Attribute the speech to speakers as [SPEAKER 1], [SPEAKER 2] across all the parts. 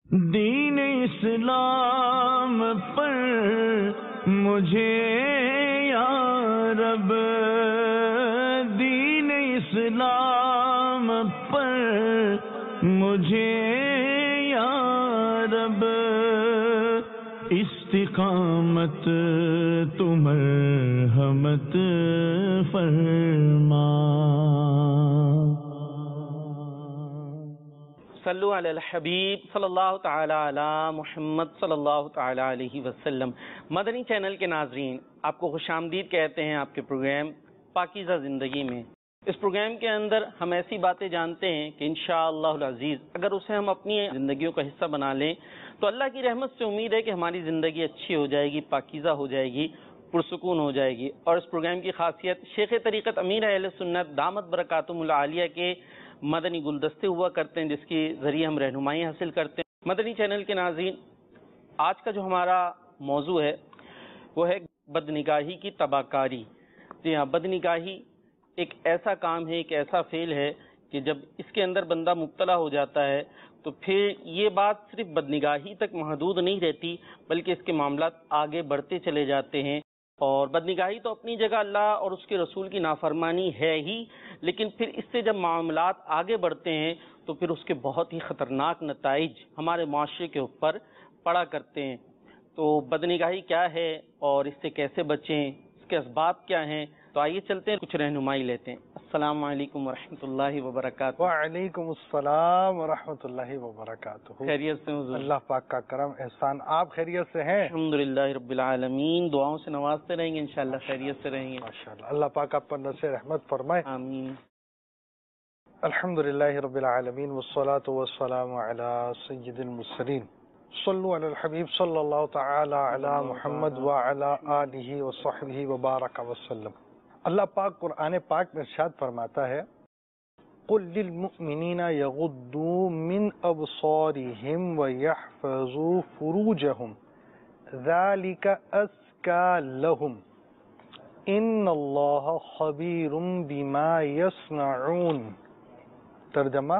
[SPEAKER 1] دین اسلام پر مجھے یا رب، دین اسلام پر مجھے یا رب، استقامت تو مرحمت فرما۔
[SPEAKER 2] صلو علی الحبیب صلی اللہ تعالی علی محمد صلی اللہ تعالی علیہ وسلم۔ مدنی چینل کے ناظرین، آپ کو خوش آمدید کہتے ہیں آپ کے پروگرام پاکیزہ زندگی میں۔ اس پروگرام کے اندر ہم ایسی باتیں جانتے ہیں کہ انشاءاللہ العزیز اگر اسے ہم اپنی زندگیوں کا حصہ بنا لیں تو اللہ کی رحمت سے امید ہے کہ ہماری زندگی اچھی ہو جائے گی، پاکیزہ ہو جائے گی، پرسکون ہو جائے گی۔ اور اس پروگرام کی خاصیت شیخ طریقت امیر اہل سنت دامت برکاتہم العالیہ کے مدنی گلدستے ہوا کرتے ہیں، جس کے ذریعے ہم رہنمائی حاصل کرتے ہیں۔ مدنی چینل کے ناظرین، آج کا جو ہمارا موضوع ہے وہ ہے بدنگاہی کی تباہ کاری۔ جی ہاں، بدنگاہی ایک ایسا کام ہے، ایک ایسا فعل ہے کہ جب اس کے اندر بندہ مبتلا ہو جاتا ہے تو پھر یہ بات صرف بدنگاہی تک محدود نہیں رہتی، بلکہ اس کے معاملات آگے بڑھتے چلے جاتے ہیں۔ اور بدنگاہی تو اپنی جگہ اللہ اور اس کے رسول کی نافرمانی ہے ہی، لیکن پھر اس سے جب معاملات آگے بڑھتے ہیں تو پھر اس کے بہت ہی خطرناک نتائج ہمارے معاشرے کے اوپر پڑا کرتے ہیں۔ تو بدنگاہی کیا ہے اور اس سے کیسے بچیں، اس کے اسباب کیا ہیں، تو آئیے چلتے ہیں کچھ رہنمائی لیتے ہیں۔ السلام علیکم ورحمۃ اللہ وبرکاتہ۔
[SPEAKER 3] وعلیکم السلام ورحمۃ اللہ وبرکاتہ۔
[SPEAKER 2] خیریت سے حضور؟
[SPEAKER 3] اللہ پاک کا کرم احسان، آپ خیریت سے ہیں؟
[SPEAKER 2] الحمدللہ رب العالمین، دعاؤں سے نوازتے رہیں گے، انشاءاللہ خیریت سے رہیں گے
[SPEAKER 3] ماشاءاللہ۔ اللہ پاک آپ پر نصر رحمت فرمائے،
[SPEAKER 2] آمین۔
[SPEAKER 3] الحمدللہ رب العالمین، والصلاة والسلام علی سید المرسلین، صلو علی الحبیب صلی اللہ تعالی علی محمد وعلی آلہ وصحبہ وبارک وسلم۔ اللہ پاک قرآن پاک میں ارشاد فرماتا ہے، قل للمؤمنین یغضوا من ابصارہم ویحفظوا فروجہم ذلک ازکی لہم ان اللہ خبیر بما یصنعون۔ ترجمہ،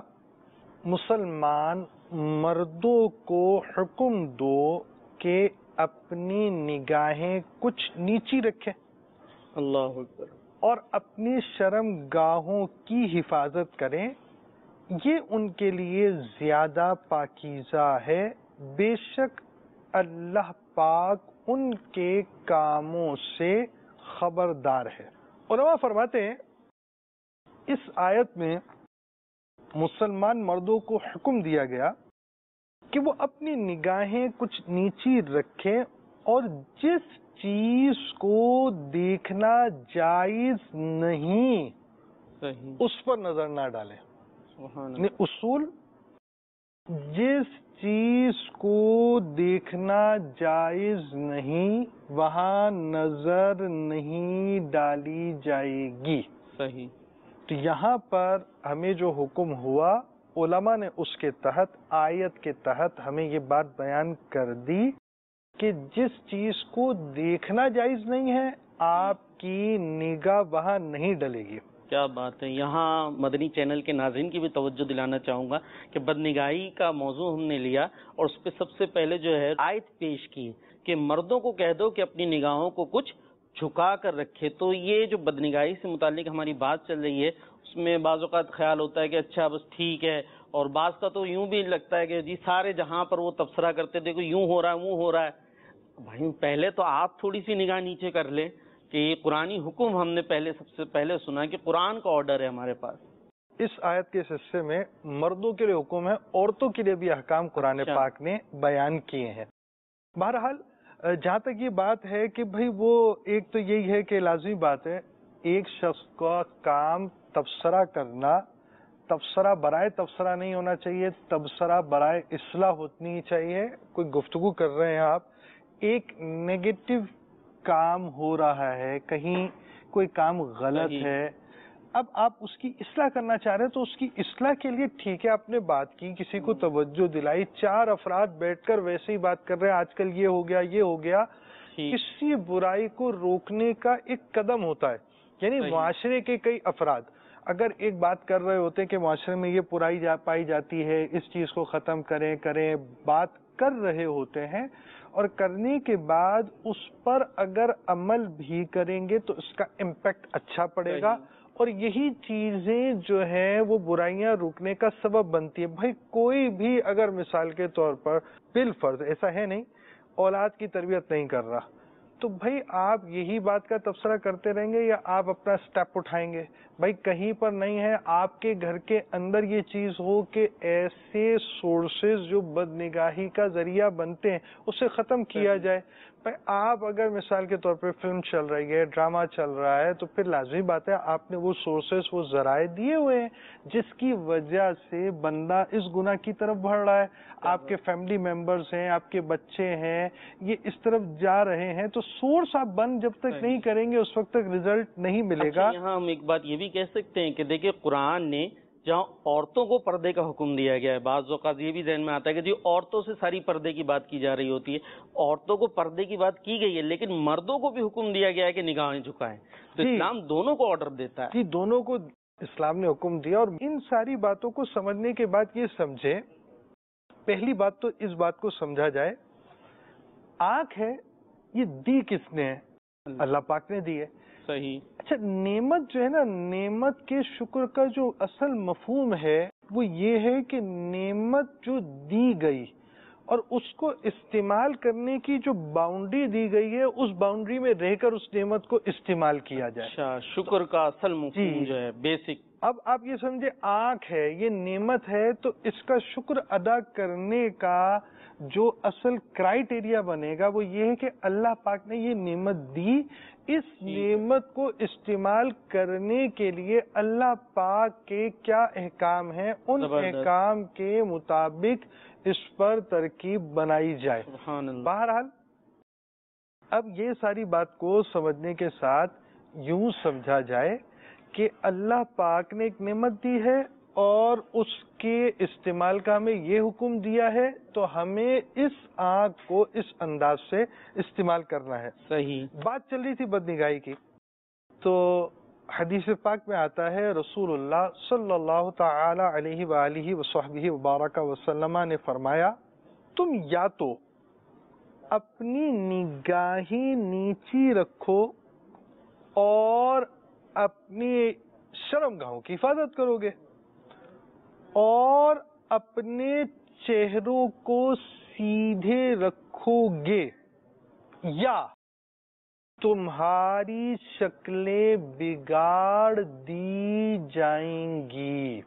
[SPEAKER 3] مسلمان مردوں کو حکم دو کہ اپنی نگاہیں کچھ نیچی رکھیں
[SPEAKER 2] اللہ اکبر،
[SPEAKER 3] اور اپنی شرم گاہوں کی حفاظت کریں، یہ ان کے لیے زیادہ پاکیزہ ہے، بے شک اللہ پاک ان کے کاموں سے خبردار ہے۔ علماء فرماتے ہیں اس آیت میں مسلمان مردوں کو حکم دیا گیا کہ وہ اپنی نگاہیں کچھ نیچی رکھیں اور جس چیز کو دیکھنا جائز نہیں
[SPEAKER 2] صحیح،
[SPEAKER 3] اس پر نظر نہ ڈالیں۔
[SPEAKER 2] سبحان
[SPEAKER 3] یعنی
[SPEAKER 2] اللہ،
[SPEAKER 3] اصول، جس چیز کو دیکھنا جائز نہیں وہاں نظر نہیں ڈالی جائے گی۔
[SPEAKER 2] صحیح۔
[SPEAKER 3] تو یہاں پر ہمیں جو حکم ہوا، علماء نے اس کے تحت، آیت کے تحت ہمیں یہ بات بیان کر دی کہ جس چیز کو دیکھنا جائز نہیں ہے آپ کی نگاہ وہاں نہیں ڈلے گی۔
[SPEAKER 2] کیا بات ہے، یہاں مدنی چینل کے ناظرین کی بھی توجہ دلانا چاہوں گا کہ بدنگاہی کا موضوع ہم نے لیا اور اس پہ سب سے پہلے جو ہے آیت پیش کی کہ مردوں کو کہہ دو کہ اپنی نگاہوں کو کچھ جھکا کر رکھے۔ تو یہ جو بدنگاہی سے متعلق ہماری بات چل رہی ہے اس میں بعض اوقات خیال ہوتا ہے کہ اچھا بس ٹھیک ہے، اور بعض کا تو یوں بھی لگتا ہے کہ جی سارے جہاں پر وہ تبصرہ کرتے دیکھو یوں ہو رہا ہے، وہ ہو رہا ہے۔ بھائی پہلے تو آپ تھوڑی سی نگاہ نیچے کر لیں کہ یہ قرآنی حکم ہم نے سب سے پہلے سنا کہ قرآن کا آرڈر ہے ہمارے پاس۔
[SPEAKER 3] اس آیت کے حصے میں مردوں کے لیے حکم ہے، عورتوں کے لیے بھی احکام قرآن پاک نے بیان کیے ہیں۔ بہرحال جہاں تک یہ بات ہے کہ بھئی وہ ایک تو یہی ہے کہ لازمی بات ہے ایک شخص کا کام تبصرہ کرنا، تبصرہ برائے تبصرہ نہیں ہونا چاہیے، تبصرہ برائے اصلاح ہونی چاہیے۔ کوئی گفتگو کر رہے ہیں آپ، ایک نیگیٹو کام ہو رہا ہے، کہیں کوئی کام غلط ہے، اب آپ اس کی اصلاح کرنا چاہ رہے ہیں تو اس کی اصلاح کے لیے ٹھیک ہے آپ نے بات کی، کسی کو توجہ دلائی، چار افراد بیٹھ کر ویسے ہی بات کر رہے ہیں آج کل یہ ہو گیا یہ ہو گیا، کسی برائی کو روکنے کا ایک قدم ہوتا ہے، یعنی معاشرے کے کئی افراد اگر ایک بات کر رہے ہوتے ہیں کہ معاشرے میں یہ پائی جاتی ہے، اس چیز کو ختم کریں، بات کر رہے ہوتے ہیں، اور کرنے کے بعد اس پر اگر عمل بھی کریں گے تو اس کا امپیکٹ اچھا پڑے گا، اور یہی چیزیں جو ہیں وہ برائیاں روکنے کا سبب بنتی ہے۔ بھائی کوئی بھی اگر مثال کے طور پر بالفرض ایسا ہے نہیں، اولاد کی تربیت نہیں کر رہا، تو بھائی آپ یہی بات کا تبصرہ کرتے رہیں گے یا آپ اپنا سٹیپ اٹھائیں گے؟ بھائی کہیں پر نہیں ہے آپ کے گھر کے اندر یہ چیز ہو کہ ایسے سورسز جو بد نگاہی کا ذریعہ بنتے ہیں اسے ختم کیا جائے۔ بھائی آپ اگر مثال کے طور پر فلم چل رہی ہے، ڈرامہ چل رہا ہے، تو پھر لازمی بات ہے آپ نے وہ سورسز، وہ ذرائع دیے ہوئے ہیں جس کی وجہ سے بندہ اس گناہ کی طرف بڑھ رہا ہے، آپ کے فیملی ممبرز ہیں، آپ کے بچے ہیں، یہ اس طرف جا رہے ہیں، تو سورس آپ بند جب تک نہیں کریں گے اس وقت تک رزلٹ نہیں ملے گا۔
[SPEAKER 2] یہاں ہم ایک بات یہ بھی کہہ سکتے ہیں کہ دیکھیں قرآن نے جہاں عورتوں کو پردے کا حکم دیا گیا ہے، بعض اوقات یہ بھی ذہن میں آتا ہے کہ جی عورتوں سے ساری پردے کی بات کی جا رہی ہوتی ہے، عورتوں کو پردے کی بات کی گئی ہے لیکن مردوں کو بھی حکم دیا گیا ہے کہ نگاہیں جھکائیں، تو اسلام دونوں کو آرڈر دیتا ہے۔
[SPEAKER 3] جی دونوں کو اسلام نے حکم دیا، اور ان ساری باتوں کو سمجھنے کے بعد یہ سمجھے، پہلی بات تو اس بات کو سمجھا جائے، آنکھ ہے یہ دی کس نے ہے؟ اللہ پاک نے دی ہے۔
[SPEAKER 2] صحیح۔
[SPEAKER 3] اچھا، نعمت جو ہے نا، نعمت کے شکر کا جو اصل مفہوم ہے وہ یہ ہے کہ نعمت جو دی گئی اور اس کو استعمال کرنے کی جو باؤنڈری دی گئی ہے، اس باؤنڈری میں رہ کر اس نعمت کو استعمال کیا جائے۔
[SPEAKER 2] اچھا، شکر کا اصل مفہوم جو ہے بیسک۔
[SPEAKER 3] اب آپ یہ سمجھے آنکھ ہے، یہ نعمت ہے، تو اس کا شکر ادا کرنے کا جو اصل کرائیٹیریا بنے گا وہ یہ ہے کہ اللہ پاک نے یہ نعمت دی، اس نعمت کو استعمال کرنے کے لیے اللہ پاک کے کیا احکام ہیں، ان احکام کے مطابق اس پر ترکیب بنائی جائے۔ بہرحال اب یہ ساری بات کو سمجھنے کے ساتھ یوں سمجھا جائے کہ اللہ پاک نے ایک نعمت دی ہے اور اس کے استعمال کا ہمیں یہ حکم دیا ہے، تو ہمیں اس آنکھ کو اس انداز سے استعمال کرنا ہے۔
[SPEAKER 2] صحیح۔ بات
[SPEAKER 3] چل رہی تھی بد نگاہی کی، تو حدیث پاک میں آتا ہے رسول اللہ صلی اللہ تعالی علیہ وآلہ وصحبہ وبارک وسلم نے فرمایا، تم یا تو اپنی نگاہیں نیچی رکھو اور اپنی شرمگاہوں کی حفاظت کرو گے، اور اپنے چہروں کو سیدھے رکھو گے، یا تمہاری شکلیں بگاڑ دی جائیں گی۔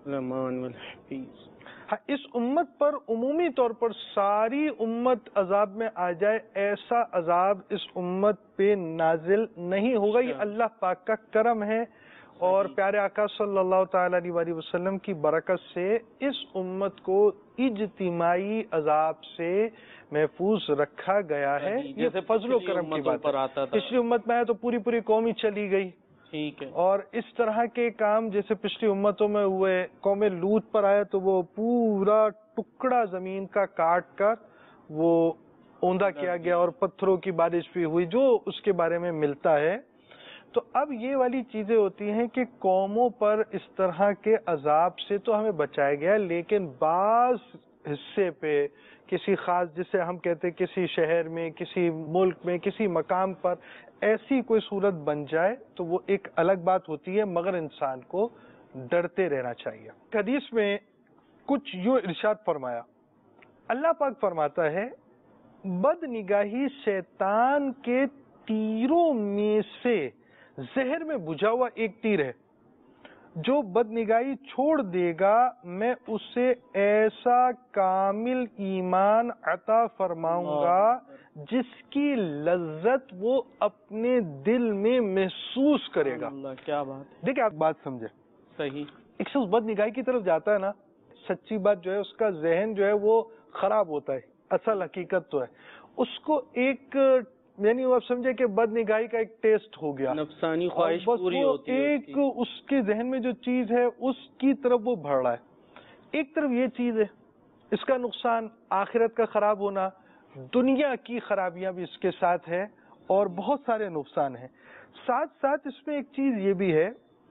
[SPEAKER 3] اس امت پر عمومی طور پر ساری امت عذاب میں آ جائے، ایسا عذاب اس امت پہ نازل نہیں ہوگا، یہ اللہ پاک کا کرم ہے، اور پیارے آقا صلی اللہ تعالی علیہ وسلم کی برکت سے اس امت کو اجتماعی عذاب سے محفوظ رکھا گیا ہے۔ یہ فضل و کرم کی بات ہے۔ پچھلی امت میں آئے تو پوری قوم ہی چلی گئی، ٹھیک ہے، اور اس طرح کے کام جیسے پچھلی امتوں میں ہوئے، قوم لوط پر آئے تو وہ پورا ٹکڑا زمین کا کاٹ کر وہ اوندا کیا گیا اور پتھروں کی بارش بھی ہوئی، جو اس کے بارے میں ملتا ہے۔ تو اب یہ والی چیزیں ہوتی ہیں کہ قوموں پر اس طرح کے عذاب سے تو ہمیں بچایا گیا، لیکن بعض حصے پہ کسی خاص، جسے ہم کہتے ہیں کسی شہر میں، کسی ملک میں، کسی مقام پر ایسی کوئی صورت بن جائے تو وہ ایک الگ بات ہوتی ہے، مگر انسان کو ڈرتے رہنا چاہیے۔ حدیث میں کچھ یوں ارشاد فرمایا، اللہ پاک فرماتا ہے، بد نگاہی شیطان کے تیروں میں سے زہر میں بجھا ہوا ایک تیر ہے، جو بد نگاہی چھوڑ دے گا میں اسے ایسا کامل ایمان عطا فرماؤں گا جس کی لذت وہ اپنے دل میں محسوس کرے گا۔
[SPEAKER 2] کیا بات،
[SPEAKER 3] دیکھیں آپ بات سمجھے،
[SPEAKER 2] صحیح،
[SPEAKER 3] ایک شخص بد نگاہی کی طرف جاتا ہے نا، سچی بات جو ہے اس کا ذہن جو ہے وہ خراب ہوتا ہے، اصل حقیقت تو ہے اس کو ایک، یعنی آپ سمجھے کہ بد نگاہی کا ایک ٹیسٹ ہو گیا،
[SPEAKER 2] نفسانی خواہش پوری ہوتی ہے،
[SPEAKER 3] ایک اس کے ذہن میں جو چیز ہے اس کی طرف وہ بڑھ رہا ہے۔ ایک طرف یہ چیز ہے، اس کا نقصان آخرت کا خراب ہونا، دنیا کی خرابیاں بھی اس کے ساتھ ہے اور بہت سارے نقصان ہیں۔ ساتھ ساتھ اس میں ایک چیز یہ بھی ہے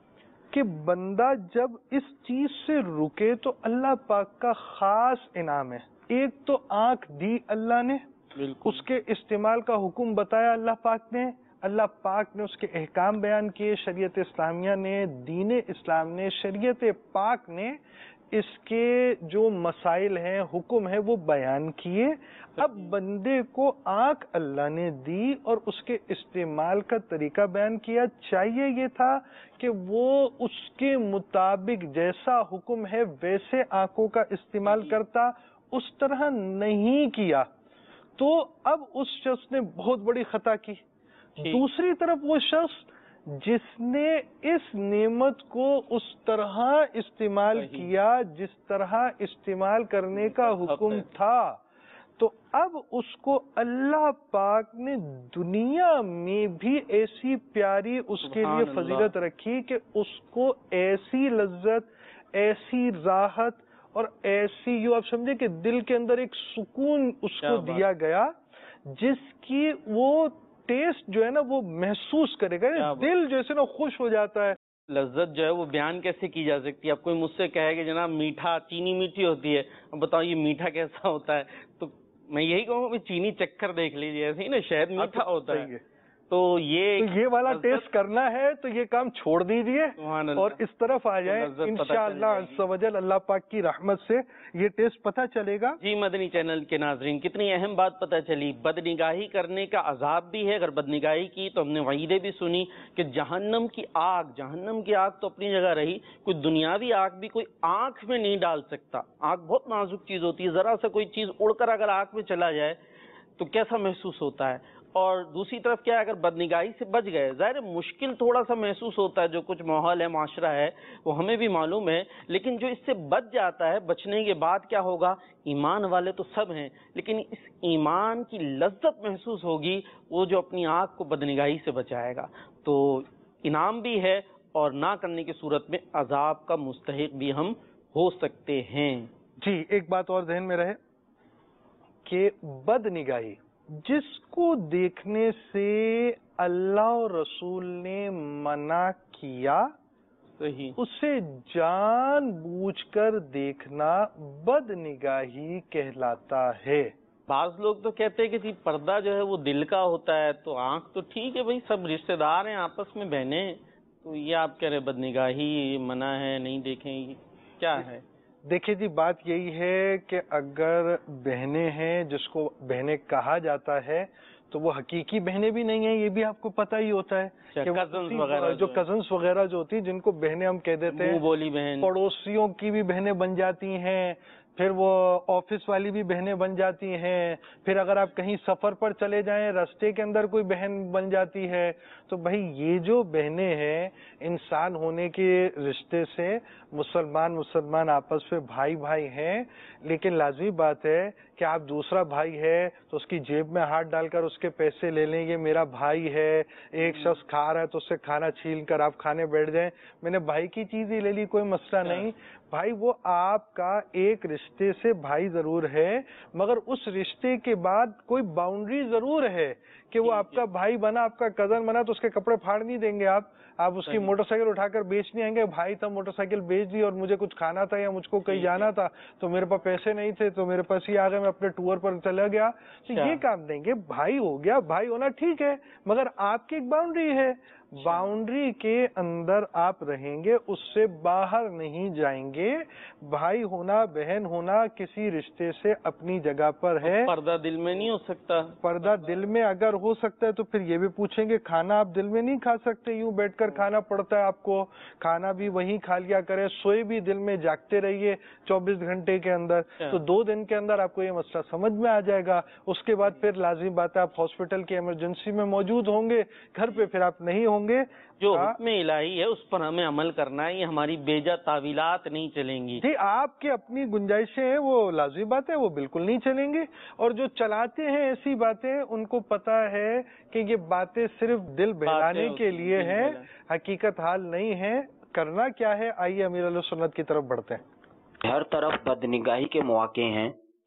[SPEAKER 3] کہ بندہ جب اس چیز سے رکے تو اللہ پاک کا خاص انعام ہے. ایک تو آنکھ دی اللہ نے, اس کے استعمال کا حکم بتایا اللہ پاک نے, اللہ پاک نے اس کے احکام بیان کیے, شریعت اسلامیہ نے, دین اسلام نے, شریعت پاک نے اس کے جو مسائل ہیں, حکم ہے, وہ بیان کیے. اب بندے کو آنکھ اللہ نے دی اور اس کے استعمال کا طریقہ بیان کیا. چاہیے یہ تھا کہ وہ اس کے مطابق جیسا حکم ہے ویسے آنکھوں کا استعمال کرتا, اس طرح نہیں کیا تو اب اس شخص نے بہت بڑی خطا کی. دوسری طرف وہ شخص جس نے اس نعمت کو اس طرح استعمال کیا جس طرح استعمال کرنے کا حکم تھا, تو اب اس کو اللہ پاک نے دنیا میں بھی ایسی پیاری اس کے لیے فضیلت رکھی کہ اس کو ایسی لذت, ایسی راحت اور ایسی یوں آپ سمجھے کہ دل کے اندر ایک سکون اس کو دیا گیا جس کی وہ ٹیسٹ جو ہے نا وہ محسوس کرے گا, دل جیسے نا خوش ہو جاتا ہے.
[SPEAKER 2] لذت جو ہے وہ بیان کیسے کی جا سکتی ہے؟ اب کوئی مجھ سے کہے کہ جناب میٹھا, چینی میٹھی ہوتی ہے, اب بتاؤ یہ میٹھا کیسا ہوتا ہے, تو میں یہی کہوں گا چینی چکر دیکھ لیجیے, ایسے ہی نا شہد میٹھا ہوتا ہے. تو یہ والا ٹیسٹ کرنا ہے تو یہ کام چھوڑ دیجئے اور اس طرف آ جائیں, انشاءاللہ عز و جل اللہ پاک کی رحمت سے یہ ٹیسٹ پتہ چلے گا. جی مدنی چینل کے ناظرین, کتنی اہم بات پتہ چلی. بدنگاہی کرنے کا عذاب بھی ہے, اگر بدنگاہی کی تو ہم نے وعیدیں بھی سنی کہ جہنم کی آگ تو اپنی جگہ رہی, کوئی دنیاوی آگ بھی کوئی آنکھ میں نہیں ڈال سکتا. آنکھ بہت نازک چیز ہوتی ہے, ذرا سا کوئی چیز اڑ کر اگر آنکھ میں چلا جائے تو کیسا محسوس ہوتا ہے. اور دوسری طرف کیا ہے, اگر بدنگاہی سے بچ گئے, ظاہر مشکل تھوڑا سا محسوس ہوتا ہے, جو کچھ ماحول ہے, معاشرہ ہے, وہ ہمیں بھی معلوم ہے, لیکن جو اس سے بچ جاتا ہے, بچنے کے بعد کیا ہوگا, ایمان والے تو سب ہیں, لیکن اس ایمان کی لذت محسوس ہوگی وہ جو اپنی آنکھ کو بدنگاہی سے بچائے گا. تو انعام بھی ہے اور نہ کرنے کی صورت میں عذاب کا مستحق بھی ہم ہو سکتے ہیں.
[SPEAKER 3] جی ایک بات اور ذہن میں رہے کہ بدنگاہی جس کو دیکھنے سے اللہ اور رسول نے منع کیا, اسے جان بوجھ کر دیکھنا بدنگاہی کہلاتا ہے.
[SPEAKER 2] بعض لوگ تو کہتے ہیں کہ جی پردہ جو ہے وہ دل کا ہوتا ہے, تو آنکھ تو ٹھیک ہے بھائی, سب رشتہ دار ہیں, آپس میں بہنیں, تو یہ آپ کہہ رہے بدنگاہی منع ہے, نہیں دیکھیں, کیا ہے؟
[SPEAKER 3] دیکھیے جی بات یہی ہے کہ اگر بہنیں ہیں جس کو بہنیں کہا جاتا ہے تو وہ حقیقی بہنیں بھی نہیں ہیں, یہ بھی آپ کو پتہ ہی ہوتا ہے کہ جو کزنس وغیرہ جو ہوتی ہیں جن کو بہنیں ہم کہہ دیتے ہیں,
[SPEAKER 2] بولی بہن,
[SPEAKER 3] پڑوسیوں کی بھی بہنیں بن جاتی ہیں, پھر وہ آفس والی بھی بہنیں بن جاتی ہیں, پھر اگر آپ کہیں سفر پر چلے جائیں راستے کے اندر کوئی بہن بن جاتی ہے. تو بھائی یہ جو بہنیں ہیں انسان ہونے کے رشتے سے مسلمان آپس میں بھائی بھائی ہیں, لیکن لازمی بات ہے کہ آپ دوسرا بھائی ہے تو اس کی جیب میں ہاتھ ڈال کر اس کے پیسے لے لیں, یہ میرا بھائی ہے. ایک شخص کھا رہا ہے تو اس سے کھانا چھین کر آپ کھانے بیٹھ جائیں, میں نے بھائی کی چیز ہی لے لی, کوئی مسئلہ نہیں. بھائی وہ آپ کا ایک رشتے سے بھائی ضرور ہے, مگر اس رشتے کے بعد کوئی باؤنڈری ضرور ہے کہ وہ آپ کا بھائی بنا, آپ کا کزن بنا تو اس کے کپڑے پھاڑ نہیں دیں گے آپ اس کی موٹر سائیکل اٹھا کر بیچ نہیں آئیں گے. بھائی تھا موٹر سائیکل بیچ دی اور مجھے کچھ کھانا تھا یا مجھ کو کہیں جانا تھا تو میرے پاس پیسے نہیں تھے تو میرے پاس ہی آ گئے, میں اپنے ٹور پر چلا گیا, تو یہ کام دیں گے. بھائی ہو گیا, بھائی ہونا ٹھیک ہے, مگر آپ کی ایک باؤنڈری ہے, باؤنڈری کے اندر آپ رہیں گے, اس سے باہر نہیں جائیں گے. بھائی ہونا بہن ہونا کسی رشتے سے اپنی جگہ پر ہے.
[SPEAKER 2] پردہ دل میں نہیں ہو سکتا.
[SPEAKER 3] پردہ دل میں اگر ہو سکتا ہے تو پھر یہ بھی پوچھیں گے کھانا آپ دل میں نہیں کھا سکتے, یوں بیٹھ کر کھانا پڑتا ہے آپ کو, کھانا بھی وہیں کھا لیا کرے, سوئے بھی دل میں, جاگتے رہیے 24 گھنٹے کے اندر, تو 2 دن کے اندر آپ کو یہ مسئلہ سمجھ میں آ جائے گا. اس کے بعد پھر لازم بات ہے آپ ہاسپٹل کی ایمرجنسی میں موجود ہوں گے, گھر پہ پھر آپ نہیں ہوں گے.
[SPEAKER 2] جو حکم الہی ہے اس پر ہمیں عمل کرنا ہے, یہ ہماری بیجا تعویلات نہیں چلیں گی.
[SPEAKER 3] جی آپ کی اپنی گنجائشیں ہیں وہ لازمی بات ہے, وہ بالکل نہیں چلیں گی, اور جو چلاتے ہیں ایسی باتیں ان کو پتا ہے کہ یہ باتیں صرف دل بہلانے کے لیے ہیں, حقیقت حال نہیں ہے. کرنا کیا ہے, آئیے امیر علیہ سنت کی طرف بڑھتے ہیں.
[SPEAKER 4] ہر طرف بدنگاہی کے مواقع ہیں,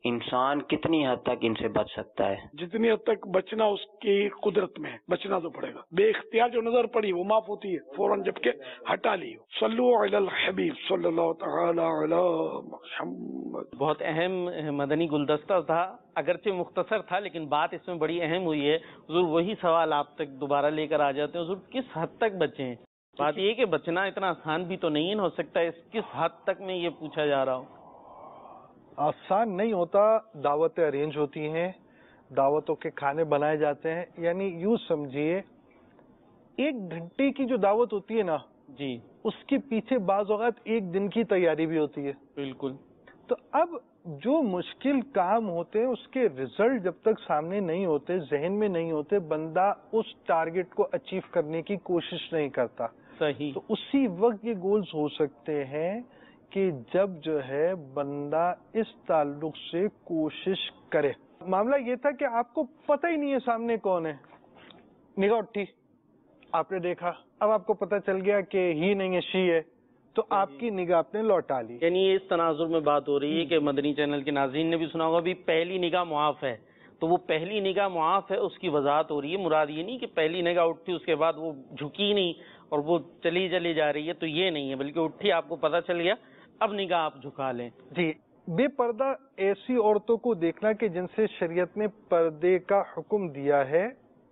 [SPEAKER 4] انسان کتنی حد تک ان سے بچ سکتا ہے؟
[SPEAKER 5] جتنی حد تک بچنا اس کی قدرت میں ہے، بچنا تو پڑے گا. بے اختیار جو نظر پڑی وہ معاف ہوتی ہے فوراً، جبکہ ہٹا لی. صلو علی الحبیب صلی اللہ تعالی علی محمد.
[SPEAKER 2] بہت اہم مدنی گلدستہ تھا، اگرچہ مختصر تھا لیکن بات اس میں بڑی اہم ہوئی ہے. حضور وہی سوال آپ تک دوبارہ لے کر آ جاتے ہیں، حضور کس حد تک بچیں؟ بات یہ کہ بچنا اتنا آسان بھی تو نہیں ہو سکتا، کس حد تک میں یہ پوچھا جا رہا ہوں.
[SPEAKER 3] آسان نہیں ہوتا. دعوتیں ارینج ہوتی ہیں، دعوتوں کے کھانے بنائے جاتے ہیں. یعنی یوں سمجھیے 1 گھنٹے کی جو دعوت ہوتی ہے نا
[SPEAKER 2] جی،
[SPEAKER 3] اس کے پیچھے بعض اوقات 1 دن کی تیاری بھی ہوتی ہے.
[SPEAKER 2] بالکل.
[SPEAKER 3] تو اب جو مشکل کام ہوتے ہیں اس کے ریزلٹ جب تک سامنے نہیں ہوتے، ذہن میں نہیں ہوتے، بندہ اس ٹارگٹ کو اچیو کرنے کی کوشش نہیں کرتا.
[SPEAKER 2] صحیح.
[SPEAKER 3] تو اسی وقت یہ گولز ہو سکتے ہیں کہ جب جو ہے بندہ اس تعلق سے کوشش کرے. معاملہ یہ تھا کہ آپ کو پتہ ہی نہیں ہے سامنے کون ہے، نگاہ اٹھی، آپ نے دیکھا، اب آپ کو پتہ چل گیا کہ ہی نہیں ہے، شی ہے، تو آپ کی نگاہ آپ نے لوٹا لی.
[SPEAKER 2] یعنی اس تناظر میں بات ہو رہی ہے کہ مدنی چینل کے ناظرین نے بھی سنا ہوگا بھی پہلی نگاہ معاف ہے، تو وہ پہلی نگاہ معاف ہے اس کی وضاحت ہو رہی ہے. مراد یہ نہیں کہ پہلی نگاہ اٹھی اس کے بعد وہ جھکی نہیں اور وہ چلی جا رہی ہے، تو یہ نہیں ہے، بلکہ اٹھی، آپ کو پتہ چل گیا، اب نگاہ آپ جھکا لیں.
[SPEAKER 3] جی. بے پردہ ایسی عورتوں کو دیکھنا کہ جن سے شریعت نے پردے کا حکم دیا ہے،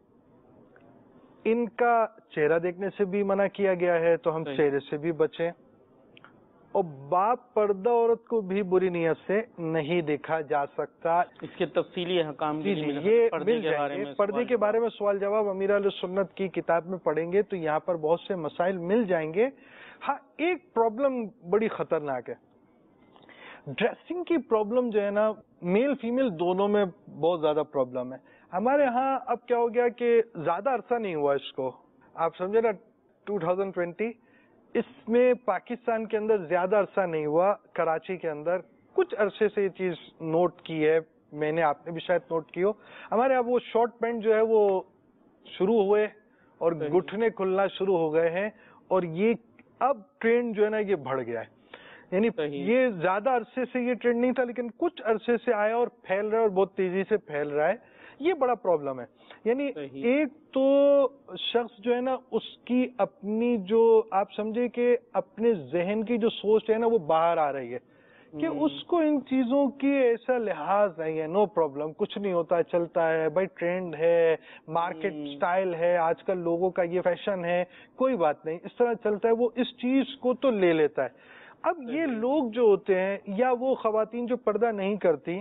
[SPEAKER 3] ان کا چہرہ دیکھنے سے بھی منع کیا گیا ہے، تو ہم چہرے سے بھی بچیں. اور باپ پردہ عورت کو بھی بری نیت سے نہیں دیکھا جا سکتا.
[SPEAKER 2] اس کے تفصیلی احکام
[SPEAKER 3] جی جی یہ مل جائیں گے. پردے کے بارے میں سوال جواب امیر اہل سنت کی کتاب میں پڑھیں گے تو یہاں پر بہت سے مسائل مل جائیں گے. ہاں ایک پرابلم بڑی خطرناک ہے، ڈریسنگ کی پرابلم جو ہے نا، میل فیمیل دونوں میں بہت زیادہ پرابلم ہے. ہمارے ہاں اب کیا ہو گیا کہ زیادہ عرصہ نہیں ہوا اس کو، آپ سمجھے نا 2020 اس میں پاکستان کے اندر زیادہ عرصہ نہیں ہوا، کراچی کے اندر کچھ عرصے سے یہ چیز نوٹ کی ہے میں نے، آپ نے بھی شاید نوٹ کی ہو. ہمارے یہاں وہ شارٹ پینٹ جو ہے وہ شروع ہوئے اور گھٹنے کھلنا شروع ہو گئے ہیں، اور یہ اب ٹرینڈ جو ہے نا یہ بڑھ گیا ہے. یعنی یہ زیادہ عرصے سے یہ ٹرینڈ نہیں تھا لیکن کچھ عرصے سے آیا اور پھیل رہا ہے اور بہت تیزی سے پھیل رہا ہے. یہ بڑا پرابلم ہے. یعنی ایک تو شخص جو ہے نا اس کی اپنی جو آپ سمجھے کہ اپنے ذہن کی جو سوچ ہے نا وہ باہر آ رہی ہے کہ اس کو ان چیزوں کی ایسا لحاظ نہیں ہے. نو پرابلم، کچھ نہیں ہوتا، چلتا ہے بھائی، ٹرینڈ ہے، مارکیٹ سٹائل ہے، آج کل لوگوں کا یہ فیشن ہے، کوئی بات نہیں، اس طرح چلتا ہے. وہ اس چیز کو تو لے لیتا ہے. اب یہ لوگ جو ہوتے ہیں یا وہ خواتین جو پردہ نہیں کرتی،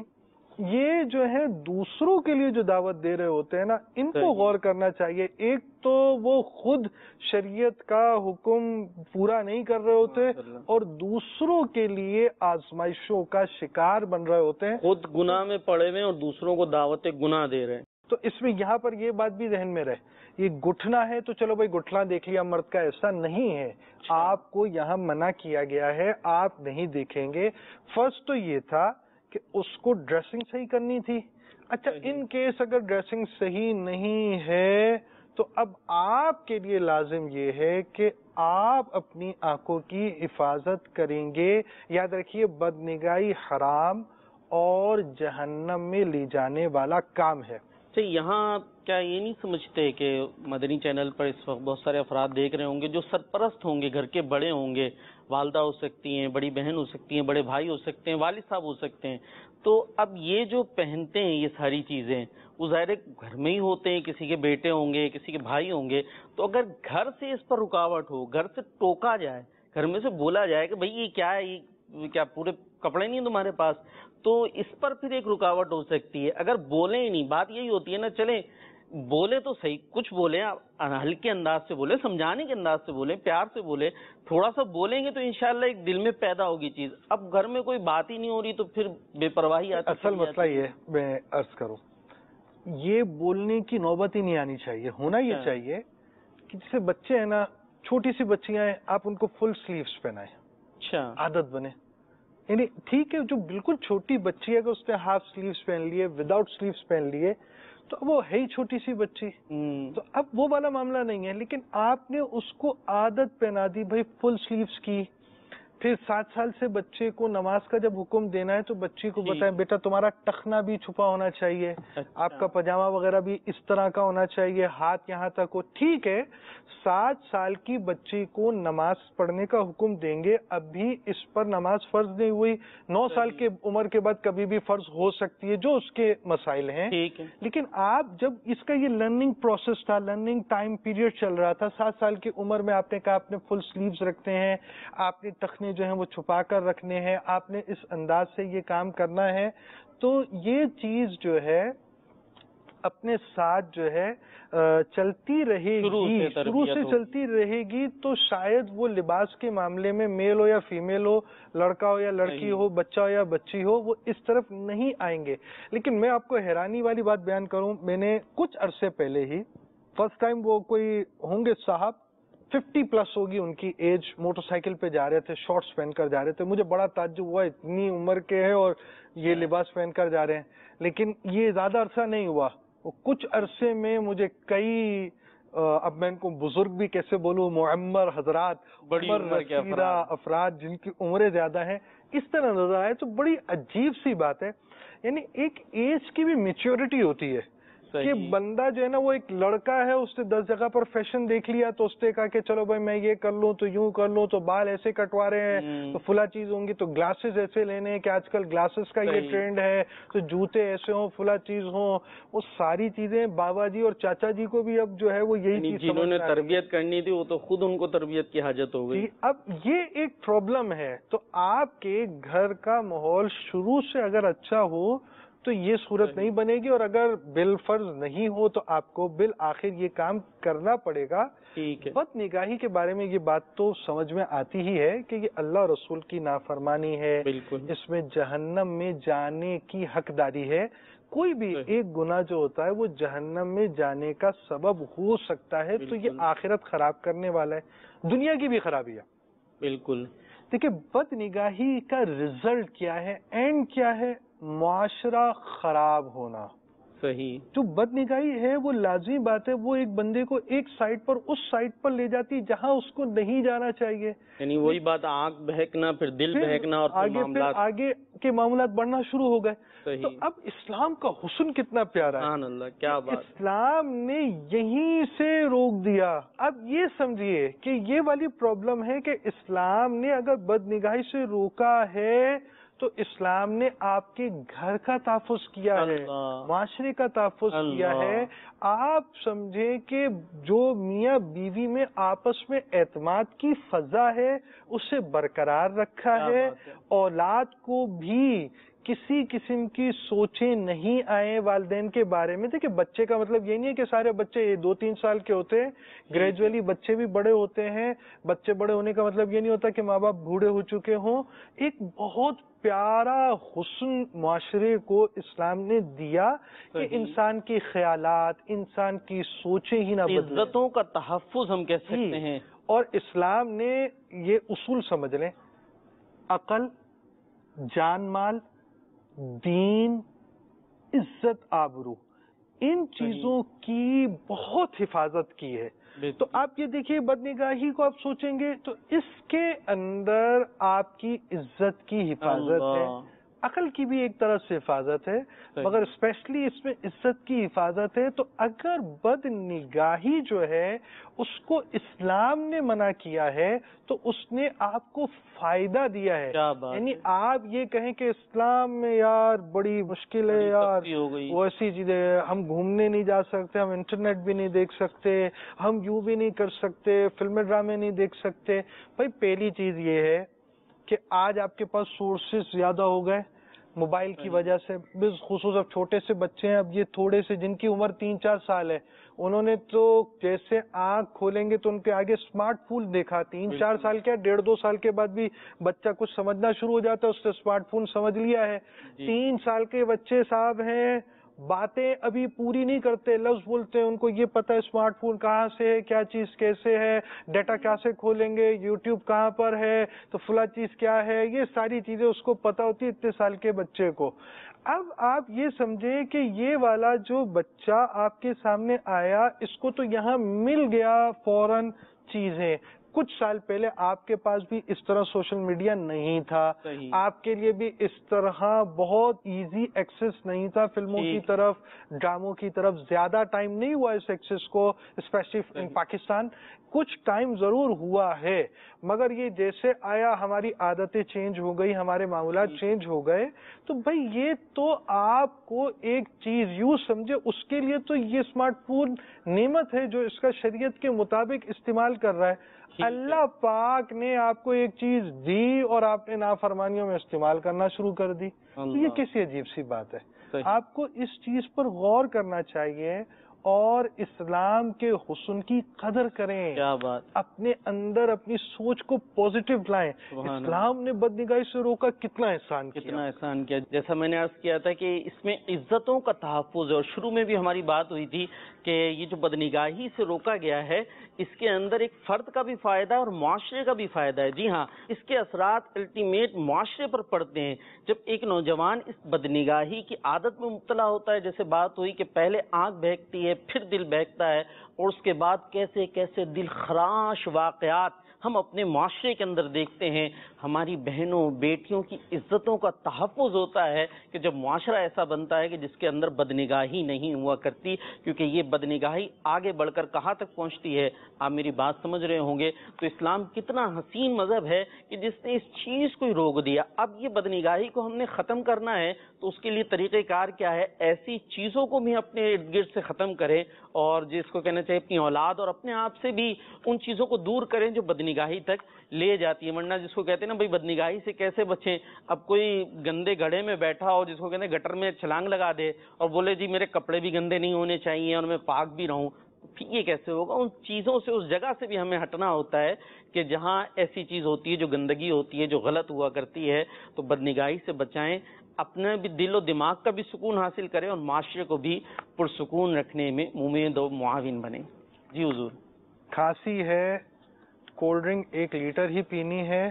[SPEAKER 3] یہ جو ہے دوسروں کے لیے جو دعوت دے رہے ہوتے ہیں نا، ان کو غور کرنا چاہیے. ایک تو وہ خود شریعت کا حکم پورا نہیں کر رہے ہوتے اور دوسروں کے لیے آزمائشوں کا شکار بن رہے ہوتے ہیں،
[SPEAKER 2] خود گناہ میں پڑے ہوئے اور دوسروں کو دعوت گناہ دے رہے ہیں.
[SPEAKER 3] تو اس میں یہاں پر یہ بات بھی ذہن میں رہے، یہ گٹھنا ہے تو چلو بھائی گٹھنا دیکھ لیا مرد کا، ایسا نہیں ہے. آپ کو یہاں منع کیا گیا ہے، آپ نہیں دیکھیں گے. فرسٹ تو یہ تھا کہ اس کو ڈریسنگ صحیح کرنی تھی. اچھا ان کیس اگر ڈریسنگ صحیح نہیں ہے تو اب آپ کے لیے لازم یہ ہے کہ آپ اپنی آنکھوں کی حفاظت کریں گے. یاد رکھیے بد نگاہی حرام اور جہنم میں لے جانے والا کام ہے.
[SPEAKER 2] یہاں کیا یہ نہیں سمجھتے کہ مدنی چینل پر اس وقت بہت سارے افراد دیکھ رہے ہوں گے جو سرپرست ہوں گے، گھر کے بڑے ہوں گے، والدہ ہو سکتی ہیں، بڑی بہن ہو سکتی ہیں، بڑے بھائی ہو سکتے ہیں، والد صاحب ہو سکتے ہیں، تو اب یہ جو پہنتے ہیں یہ ساری چیزیں وہ ظاہر گھر میں ہی ہوتے ہیں، کسی کے بیٹے ہوں گے، کسی کے بھائی ہوں گے، تو اگر گھر سے اس پر رکاوٹ ہو، گھر سے ٹوکا جائے، گھر میں سے بولا جائے کہ بھائی یہ کیا ہے، یہ کیا پورے کپڑے نہیں ہیں تمہارے پاس، تو اس پر پھر ایک رکاوٹ ہو سکتی ہے. اگر بولیں ہی نہیں، بات یہی ہوتی ہے نا، چلیں بولے تو صحیح، کچھ بولیں، ہلکے انداز سے بولیں، سمجھانے کے انداز سے بولیں، پیار سے بولیں، تھوڑا سا بولیں گے تو انشاءاللہ ایک دل میں پیدا ہوگی چیز. اب گھر میں کوئی بات ہی نہیں ہو رہی تو پھر بے پرواہی آتی.
[SPEAKER 3] اصل مسئلہ یہ میں عرض کروں، یہ بولنے کی نوبت ہی نہیں آنی چاہیے. ہونا یہ چاہیے کہ جیسے بچے ہیں نا، چھوٹی سی بچیاں ہیں، آپ ان کو فل سلیوز پہنائیں. اچھا، عادت بنے. یعنی ٹھیک ہے جو بالکل چھوٹی بچی ہے اگر اس نے ہاف سلیوز پہن لیے، وداؤٹ سلیوز پہن لیے، تو وہ ہے ہی چھوٹی سی بچی. تو اب وہ والا معاملہ نہیں ہے، لیکن آپ نے اس کو عادت پہنا دی بھائی فل سلیوز کی. پھر 7 سال سے بچے کو نماز کا جب حکم دینا ہے تو بچی کو بتائیں بیٹا تمہارا ٹخنا بھی چھپا ہونا چاہیے، آپ کا پاجامہ وغیرہ بھی اس طرح کا ہونا چاہیے، ہاتھ یہاں تک ہو. ٹھیک ہے 7 سال کی بچی کو نماز پڑھنے کا حکم دیں گے، اب بھی اس پر نماز فرض نہیں ہوئی. 9 سال کی عمر کے بعد کبھی بھی فرض ہو سکتی ہے، جو اس کے مسائل ہیں. لیکن آپ جب اس کا یہ لرننگ پروسیس تھا، لرننگ ٹائم پیریڈ چل رہا تھا، 7 سال کی عمر میں آپ نے کہا آپ نے فل سلیوز رکھتے ہیں، آپ نے ٹخنے جو ہیں وہ چھپا کر رکھنے ہیں، آپ نے اس انداز سے یہ کام کرنا ہے، تو یہ چیز جو ہے اپنے ساتھ جو ہے چلتی رہے گی، شروع سے چلتی رہے گی، تو شاید وہ لباس کے معاملے میں میل ہو یا فیمیل ہو، لڑکا ہو یا لڑکی ہو، بچہ ہو یا بچی ہو، وہ اس طرف نہیں آئیں گے. لیکن میں آپ کو حیرانی والی بات بیان کروں، میں نے کچھ عرصے پہلے ہی فرسٹ ٹائم وہ کوئی ہوں گے صاحب 50 پلس ہوگی ان کی ایج، موٹر سائیکل پہ جا رہے تھے، شارٹس پہن کر جا رہے تھے. مجھے بڑا تعجب ہوا اتنی عمر کے ہیں اور یہ لباس پہن کر جا رہے ہیں. لیکن یہ زیادہ عرصہ نہیں ہوا، کچھ عرصے میں مجھے کئی اب میں ان کو بزرگ بھی کیسے بولوں، معمر حضرات، عمر رسیدہ افراد جن کی عمریں زیادہ ہیں، اس طرح نظر آئے. تو بڑی عجیب سی بات ہے، یعنی ایک ایج کی بھی میچیورٹی ہوتی ہے کہ بندہ جو ہے نا وہ ایک لڑکا ہے، اس نے 10 جگہ پر فیشن دیکھ لیا تو اس نے کہا کہ چلو بھائی میں یہ کر لوں تو یوں کر لوں، تو بال ایسے کٹوا رہے ہیں تو فلا چیز ہوں گی، تو گلاسز ایسے لینے ہیں کہ آج کل گلاسز کا یہ ٹرینڈ ہے، تو جوتے ایسے ہوں، فلا چیز ہوں. وہ ساری چیزیں بابا جی اور چاچا جی کو بھی اب جو ہے وہ یہی چیز
[SPEAKER 2] جنہوں نے تربیت کرنی تھی وہ تو خود ان کو تربیت کی حاجت ہو گئی.
[SPEAKER 3] اب یہ ایک پرابلم ہے. تو آپ کے گھر کا ماحول شروع سے اگر اچھا ہو تو یہ صورت نہیں بنے گی، اور اگر بالفرض نہیں ہو تو آپ کو بالآخر یہ کام کرنا پڑے گا. بد نگاہی کے بارے میں یہ بات تو سمجھ میں آتی ہی ہے کہ یہ اللہ رسول کی نافرمانی ہے، اس میں جہنم میں جانے کی حقداری ہے. کوئی بھی ایک گناہ جو ہوتا ہے وہ جہنم میں جانے کا سبب ہو سکتا ہے، تو یہ آخرت خراب کرنے والا ہے، دنیا کی بھی خرابی ہے.
[SPEAKER 2] بالکل.
[SPEAKER 3] دیکھیں بد نگاہی کا رزلٹ کیا ہے، اینڈ کیا ہے؟ معاشرہ خراب ہونا.
[SPEAKER 2] صحیح.
[SPEAKER 3] جو بد نگاہی ہے وہ لازمی بات ہے، وہ ایک بندے کو ایک سائٹ پر اس سائٹ پر لے جاتی جہاں اس کو نہیں جانا چاہیے.
[SPEAKER 2] یعنی وہی بات، آنکھ بہکنا، پھر دل بہکنا، اور
[SPEAKER 3] آگے کے معاملات بڑھنا شروع ہو گئے. تو اب اسلام کا حسن کتنا پیارا ہے.
[SPEAKER 2] سبحان اللہ، کیا بات.
[SPEAKER 3] اسلام نے یہیں سے روک دیا. اب یہ سمجھیے کہ یہ والی پرابلم ہے کہ اسلام نے اگر بد نگاہی سے روکا ہے تو اسلام نے آپ کے گھر کا تحفظ کیا ہے، معاشرے کا تحفظ کیا ہے. آپ سمجھیں کہ جو میاں بیوی میں آپس میں اعتماد کی فضا ہے اسے برقرار رکھا ہے. اولاد کو بھی کسی قسم کی سوچیں نہیں آئے والدین کے بارے میں. دیکھیں بچے کا مطلب یہ نہیں ہے کہ سارے بچے 2-3 سال کے ہوتے ہیں، گریجولی بچے بھی بڑے ہوتے ہیں. بچے بڑے ہونے کا مطلب یہ نہیں ہوتا کہ ماں باپ بوڑھے ہو چکے ہوں. ایک بہت پیارا حسن معاشرے کو اسلام نے دیا کہ انسان کے خیالات، انسان کی سوچیں ہی نہ بدلیں.
[SPEAKER 2] عزتوں کا تحفظ ہم کہہ سکتے ہیں.
[SPEAKER 3] اور اسلام نے یہ اصول سمجھ لیں، عقل، جان مال، دین، عزت، آبرو، ان چیزوں کی بہت حفاظت کی ہے. تو آپ یہ دیکھیے بد نگاہی کو آپ سوچیں گے تو اس کے اندر آپ کی عزت کی حفاظت ہے، عقل کی بھی ایک طرح سے حفاظت ہے، مگر اسپیشلی اس میں عزت کی حفاظت ہے. تو اگر بد نگاہی جو ہے اس کو اسلام نے منع کیا ہے تو اس نے آپ کو فائدہ دیا ہے. یعنی آپ یہ کہیں کہ اسلام میں یار بڑی مشکل ہے یار، وہ ایسی چیزیں، ہم گھومنے نہیں جا سکتے، ہم انٹرنیٹ بھی نہیں دیکھ سکتے، ہم یوں بھی نہیں کر سکتے، فلمیں ڈرامے نہیں دیکھ سکتے. بھائی پہلی چیز یہ ہے کہ آج آپ کے پاس سورسز زیادہ ہو گئے موبائل کی وجہ سے. بالخصوص اب چھوٹے سے بچے ہیں، اب یہ تھوڑے سے جن کی عمر 3-4 سال ہے، انہوں نے تو جیسے آنکھ کھولیں گے تو ان کے آگے اسمارٹ فون دیکھا. 3-4 سال کیا 1.5-2 سال کے بعد بھی بچہ کچھ سمجھنا شروع ہو جاتا ہے، اس نے اسمارٹ فون سمجھ لیا ہے. 3 سال کے بچے صاحب ہیں، باتیں ابھی پوری نہیں کرتے، لفظ بولتے ہیں، ان کو یہ پتہ ہے اسمارٹ فون کہاں سے ہے، کیا چیز کیسے ہے، ڈیٹا کیسے کھولیں گے، یوٹیوب کہاں پر ہے، تو فلاں چیز کیا ہے، یہ ساری چیزیں اس کو پتہ ہوتی ہے اتنے سال کے بچے کو. اب آپ یہ سمجھیں کہ یہ والا جو بچہ آپ کے سامنے آیا، اس کو تو یہاں مل گیا فوراً چیزیں، کچھ سال پہلے آپ کے پاس بھی اس طرح سوشل میڈیا نہیں تھا، آپ کے لیے بھی اس طرح بہت ایزی ایکسس نہیں تھا فلموں کی طرف، ڈراموں کی طرف، زیادہ ٹائم نہیں ہوا اس ایکسس کو، اسپیشلی ان پاکستان کچھ ٹائم ضرور ہوا ہے، مگر یہ جیسے آیا ہماری عادتیں چینج ہو گئی، ہمارے معاملات چینج ہو گئے، تو بھائی یہ تو آپ کو ایک چیز یوں سمجھے، اس کے لیے تو یہ اسمارٹ فون نعمت ہے جو اس کا شریعت کے مطابق استعمال کر رہا ہے۔ اللہ پاک نے آپ کو ایک چیز دی اور آپ نے نافرمانیوں میں استعمال کرنا شروع کر دی، تو یہ کیسی عجیب سی بات ہے۔ آپ کو اس چیز پر غور کرنا چاہیے اور اسلام کے حسن کی قدر کریں،
[SPEAKER 2] کیا بات،
[SPEAKER 3] اپنے اندر اپنی سوچ کو پازیٹیو لائیں۔ اسلام نے بدنگاہی سے روکا، کتنا احسان کیا۔
[SPEAKER 2] جیسا میں نے عرض کیا تھا کہ اس میں عزتوں کا تحفظ ہے، اور شروع میں بھی ہماری بات ہوئی تھی کہ یہ جو بدنگاہی سے روکا گیا ہے اس کے اندر ایک فرد کا بھی فائدہ ہے اور معاشرے کا بھی فائدہ ہے۔ جی ہاں، اس کے اثرات الٹیمیٹ معاشرے پر پڑتے ہیں۔ جب ایک نوجوان اس بدنگاہی کی عادت میں مبتلا ہوتا ہے، جیسے بات ہوئی کہ پہلے آنکھ بہکتی ہے، پھر دل بہکتا ہے، اور اس کے بعد کیسے کیسے دل خراش واقعات ہم اپنے معاشرے کے اندر دیکھتے ہیں۔ ہماری بہنوں بیٹیوں کی عزتوں کا تحفظ ہوتا ہے کہ جب معاشرہ ایسا بنتا ہے کہ جس کے اندر بدنگاہی نہیں ہوا کرتی، کیونکہ یہ بدنگاہی آگے بڑھ کر کہاں تک پہنچتی ہے آپ میری بات سمجھ رہے ہوں گے۔ تو اسلام کتنا حسین مذہب ہے کہ جس نے اس چیز کو روک دیا۔ اب یہ بدنگاہی کو ہم نے ختم کرنا ہے تو اس کے لیے طریقہ کار کیا ہے؟ ایسی چیزوں کو بھی اپنے ارد گرد سے ختم کریں، اور جس کو کہنا چاہیے اپنی اولاد اور اپنے آپ سے بھی ان چیزوں کو دور کریں جو بدنگاہی تک لے جاتی ہے۔ ورنہ جس کو کہتے ہیں نا بھائی بدنگاہی سے کیسے بچیں، اب کوئی گندے گڑھے میں بیٹھا ہو، جس کو کہتے ہیں گٹر میں چھلانگ لگا دے اور بولے جی میرے کپڑے بھی گندے نہیں ہونے چاہیے اور میں پاک بھی رہوں، پھر یہ کیسے ہوگا؟ ان چیزوں سے، اس جگہ سے بھی ہمیں ہٹنا ہوتا ہے کہ جہاں ایسی چیز ہوتی ہے جو گندگی ہوتی ہے، جو غلط ہوا کرتی ہے، تو بدنگاہی سے بچائیں، اپنے بھی دل و دماغ کا بھی سکون حاصل کریں اور معاشرے کو بھی پرسکون رکھنے میں ممید و معاون بنیں۔ جی حضور۔
[SPEAKER 3] کھانسی ہے، کولڈ ڈرنک 1 لیٹر ہی پینی ہے،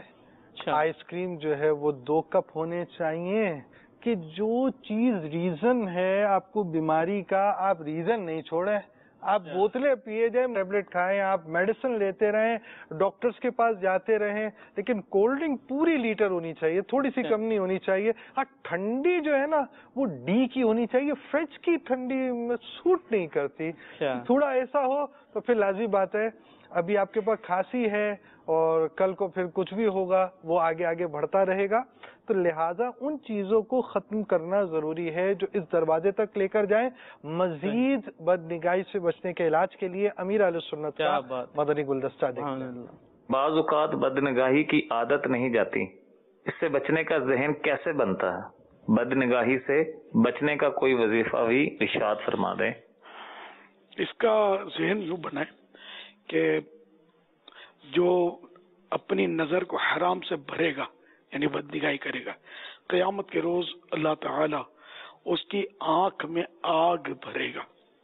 [SPEAKER 3] آئس کریم جو ہے وہ 2 کپ ہونے چاہیے، کہ جو چیز ریزن ہے آپ کو بیماری کا، آپ ریزن نہیں چھوڑیں، آپ بوتلیں پیے جائیں، ٹیبلٹ کھائیں، آپ میڈیسن لیتے رہیں، ڈاکٹرز کے پاس جاتے رہیں، لیکن کولڈ ڈرنک پوری لیٹر ہونی چاہیے، تھوڑی سی کم نہیں ہونی چاہیے۔ ہاں ٹھنڈی جو ہے نا وہ ڈی کی ہونی چاہیے، فریج کی ٹھنڈی سوٹ نہیں کرتی، تھوڑا ایسا ہو تو پھر لازمی بات ہے ابھی آپ کے پاس کھانسی ہے اور کل کو پھر کچھ بھی ہوگا، وہ آگے آگے بڑھتا رہے گا، تو لہٰذا ان چیزوں کو ختم کرنا ضروری ہے جو اس دروازے تک لے کر جائیں۔ مزید بدنگاہی سے بچنے کے علاج کے لیے امیر اہل سنت کا مدنی گلدستہ دیکھتے ہیں۔
[SPEAKER 6] بعض اوقات بدنگاہی کی عادت نہیں جاتی، اس سے بچنے کا ذہن کیسے بنتا ہے؟ بدنگاہی سے بچنے کا کوئی وظیفہ بھی ارشاد فرما دیں۔
[SPEAKER 5] اس کا ذہن یوں بنا ہے کہ جو اپنی نظر کو حرام سے بھرے گا، یعنی بدنگاہی کرے گا، قیامت کے روز اللہ تعالی اس کی آنکھ میں آگ بھرے گا۔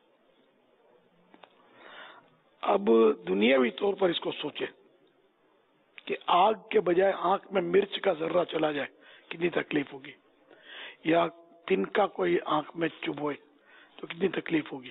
[SPEAKER 5] اب دنیاوی طور پر اس کو سوچے کہ آگ کے بجائے آنکھ میں مرچ کا ذرہ چلا جائے کتنی تکلیف ہوگی، یا تنکا کوئی آنکھ میں چبھوئے تو کتنی تکلیف ہوگی۔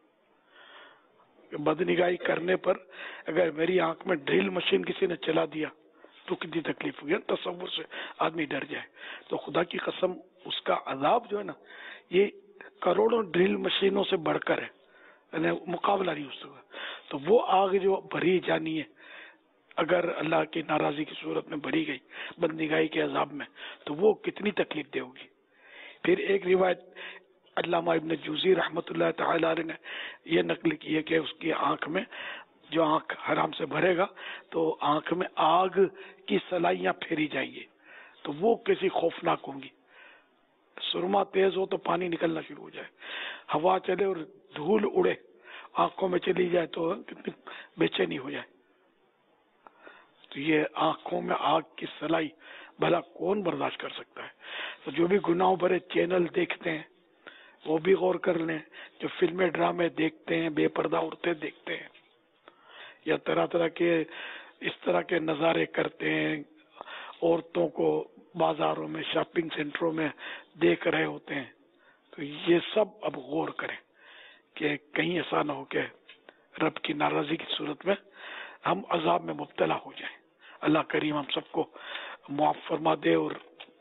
[SPEAKER 5] بدنگاہی کرنے پر اگر میری آنکھ میں ڈرل مشین کسی نے چلا دیا تو کتنی تکلیف ہوگی، تصور سے آدمی ڈر جائے۔ تو خدا کی قسم اس کا عذاب جو ہے نا یہ کروڑوں ڈرل مشینوں سے بڑھ کر ہے، یعنی مقابلہ نہیں ہو سکتا۔ تو وہ آگ جو بھری جانی ہے اگر اللہ کی ناراضی کی صورت میں بھری گئی بدنگاہی کے عذاب میں تو وہ کتنی تکلیف دے ہوگی۔ پھر ایک روایت علامہ ابن جوزی رحمۃ اللہ تعالی علیہ نے یہ نقل کی ہے کہ اس کی آنکھ میں، جو آنکھ حرام سے بھرے گا تو آنکھ میں آگ کی سلائیاں پھیری جائیں گی تو وہ کیسی خوفناک ہوں گی۔ سرما تیز ہو تو پانی نکلنا شروع ہو جائے، ہوا چلے اور دھول اڑے آنکھوں میں چلی جائے تو کتنی بے چینی ہو جائے۔ تو یہ آنکھوں میں آگ کی سلائی بھلا کون برداشت کر سکتا ہے؟ تو جو بھی گناہوں بھرے چینل دیکھتے ہیں وہ بھی غور کر لیں، جو فلمیں ڈرامے دیکھتے ہیں، بے پردہ عورتیں دیکھتے ہیں، یا طرح طرح کے اس طرح کے نظارے کرتے ہیں، عورتوں کو بازاروں میں، شاپنگ سینٹروں میں دیکھ رہے ہوتے ہیں، تو یہ سب اب غور کریں کہ کہیں ایسا نہ ہو کہ رب کی ناراضی کی صورت میں ہم عذاب میں مبتلا ہو جائیں. اللہ کریم ہم سب کو معاف فرما دے اور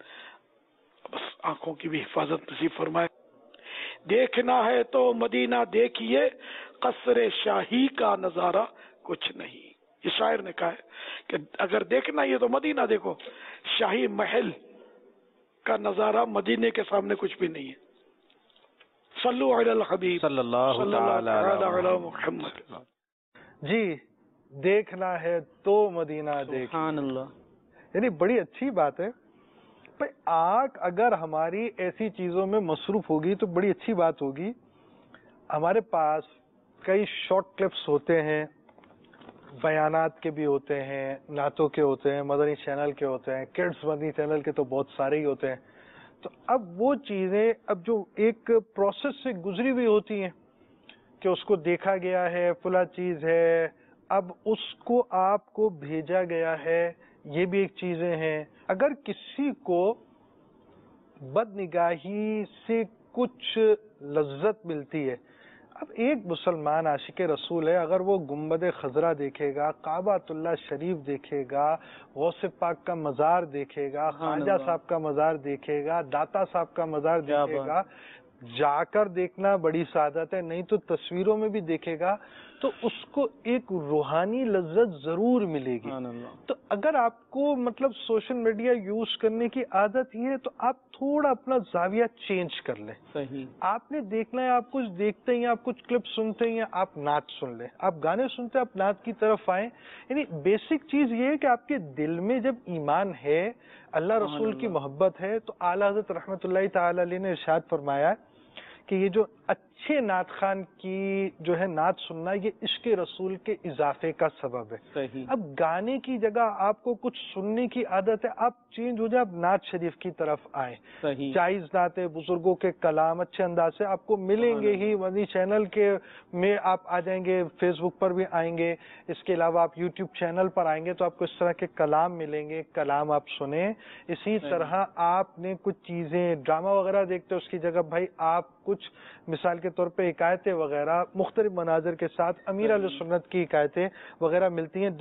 [SPEAKER 5] بس آنکھوں کی بھی حفاظت نصیب فرمائے. دیکھنا ہے تو مدینہ دیکھیے، قصر شاہی کا نظارہ کچھ نہیں. یہ شاعر نے کہا ہے کہ اگر دیکھنا ہی ہے تو مدینہ دیکھو، شاہی محل کا نظارہ مدینے کے سامنے کچھ بھی نہیں ہے. صلو علی الحبیب
[SPEAKER 2] صلی اللہ تعالی
[SPEAKER 5] علی محمد.
[SPEAKER 3] جی، دیکھنا ہے تو مدینہ دیکھ.
[SPEAKER 2] سبحان اللہ.
[SPEAKER 3] یعنی بڑی اچھی بات ہے. بھائی آنکھ اگر ہماری ایسی چیزوں میں مصروف ہوگی تو بڑی اچھی بات ہوگی. ہمارے پاس کئی شارٹ کلپس ہوتے ہیں، بیانات کے بھی ہوتے ہیں، نعتوں کے ہوتے ہیں، مدنی چینل کے ہوتے ہیں، کڈز مدنی چینل کے تو بہت سارے ہی ہوتے ہیں. تو اب وہ چیزیں اب جو ایک پروسیس سے گزری ہوئی ہوتی ہیں کہ اس کو دیکھا گیا ہے، فلاں چیز ہے، اب اس کو آپ کو بھیجا گیا ہے، یہ بھی ایک چیزیں ہیں. اگر کسی کو بد نگاہی سے کچھ لذت ملتی ہے، اب ایک مسلمان عاشق رسول ہے، اگر وہ گنبد خضرا دیکھے گا، کعبۃ اللہ شریف دیکھے گا، غوث پاک کا مزار دیکھے گا، خواجہ صاحب کا مزار دیکھے گا، داتا صاحب کا مزار دیکھے گا، جا کر دیکھنا بڑی سعادت ہے، نہیں تو تصویروں میں بھی دیکھے گا تو اس کو ایک روحانی لذت ضرور ملے گی. تو اگر آپ کو مطلب سوشل میڈیا یوز کرنے کی عادت ہی ہے تو آپ تھوڑا اپنا زاویہ چینج کر لیں.
[SPEAKER 2] صحیح.
[SPEAKER 3] آپ نے دیکھنا ہے، آپ کچھ دیکھتے ہیں، آپ کچھ کلپ سنتے ہیں، آپ نعت سن لیں، آپ گانے سنتے ہیں، آپ نعت کی طرف آئیں. یعنی بیسک چیز یہ ہے کہ آپ کے دل میں جب ایمان ہے، اللہ رسول کی محبت ہے، تو اعلیٰ حضرت رحمۃ اللہ تعالی علیہ نے ارشاد فرمایا کہ یہ جو اچھے نعت خان کی جو ہے نعت سننا، یہ عشق رسول کے اضافے کا سبب ہے.
[SPEAKER 2] صحیح.
[SPEAKER 3] اب گانے کی جگہ آپ کو کچھ سننے کی عادت ہے، آپ چینج ہو جائے، آپ نعت شریف کی طرف آئیں.
[SPEAKER 2] صحیح.
[SPEAKER 3] جائز نعتیں، بزرگوں کے کلام اچھے انداز سے آپ کو ملیں گے ہی. مدنی چینل کے میں آپ آ جائیں گے، فیس بک پر بھی آئیں گے، اس کے علاوہ آپ یوٹیوب چینل پر آئیں گے تو آپ کو اس طرح کے کلام ملیں گے، کلام آپ سنیں. اسی طرح آپ نے کچھ چیزیں ڈرامہ وغیرہ دیکھتے ہو، اس کی جگہ بھائی آپ کچھ مثال کے طور پہ حکایتیں وغیرہ مختلف مناظر کے ساتھ امیر علیہ سنت کی حکایتیں وغیرہ ملتی ہیں.